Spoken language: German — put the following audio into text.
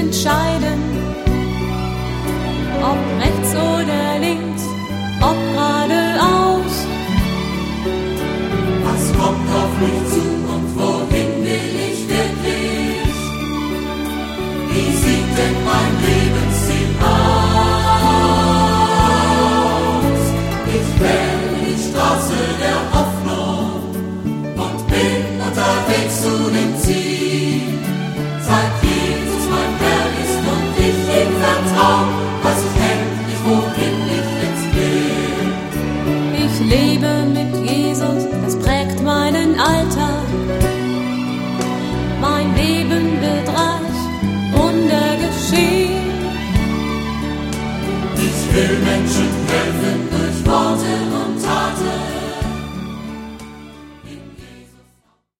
entscheiden, ob rechts oder links, ob geradeaus. Was kommt auf mich zu und wohin will ich wirklich? Wie sieht denn mein Lebensziel aus? Ich wähle die Straße der Hoffnung und bin unterwegs zu dem Ziel. Seit Jesus mein Herr ist und ich ihm vertraue, weiß ich endlich, wohin ich jetzt will. Ich lebe mit Jesus, das prägt meinen Alltag. Mein Leben wird reich, Wunder geschehen. Ich will Menschen helfen durch Worte und Taten.